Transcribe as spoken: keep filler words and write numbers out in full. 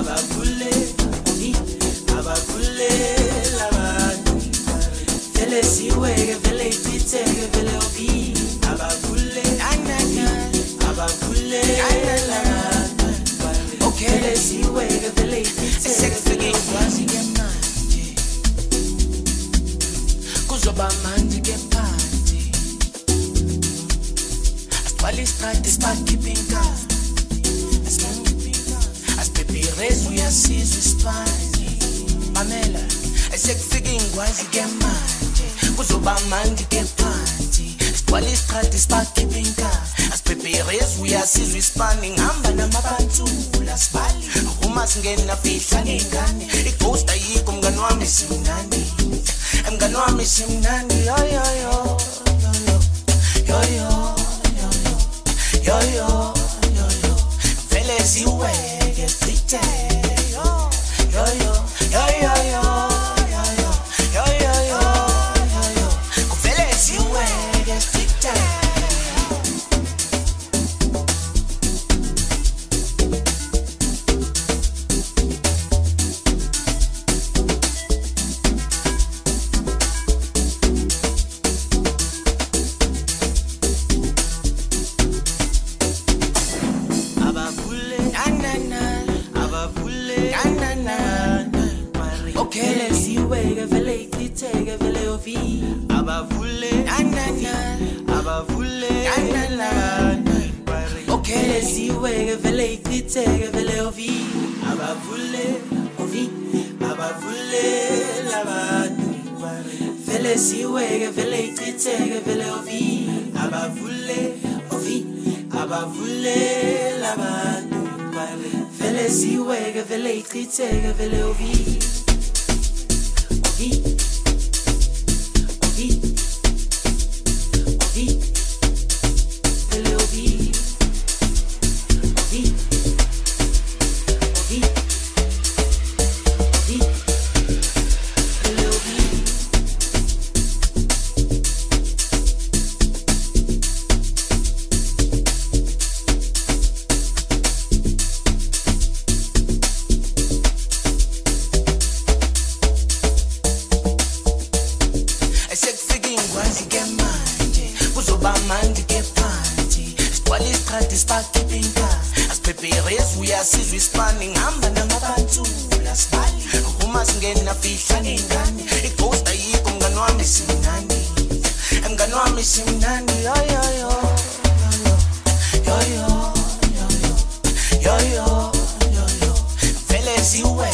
abavule ovi abavule labantu vele siweke vele ititheke vele ovi abavule abavule labantu vele siweke vele ititheke kwazi ke manje kuzoba manje ke phansi asithwala isikhathi sibakhiphinka asipepirezi uyasizwa isipani mamela esekufika ingwazi ke manje kuzoba manje ke phansi asithwala isikhathi sibakhiphinka asipepirezi uyasizwa isipani ngihamba namabantsula sibali uma singena fihla ngengane ighost ayikho mngani wami simnandi mngani wami simnandi yo yo yo yo yo yo yo yo yo vele siweke sithe yo yo yo yo yo yo yo yo yo yo vele siweke sithe vele siweke vele ititheke vele ovi abavule abavule vele siweke vele ititheke vele ovi abavule ovi abavule labantu vele siweke vele ititheke vele ovi abavule ovi abavule labantu vele siweke vele ititheke vele ovi ovi ovi ovi vele ovi ovi ovi ovi vele ovi manje ke phansi sithwala isikhathi sibakhiphinka asipepirezi uyasizwa isipani ngihamba namabantsula sibali uma singena fihla ngengane ighost ayikho mngani wami simnandi mngani wami simnandi yo yo yo yo yo yo yo yo yo vele siwe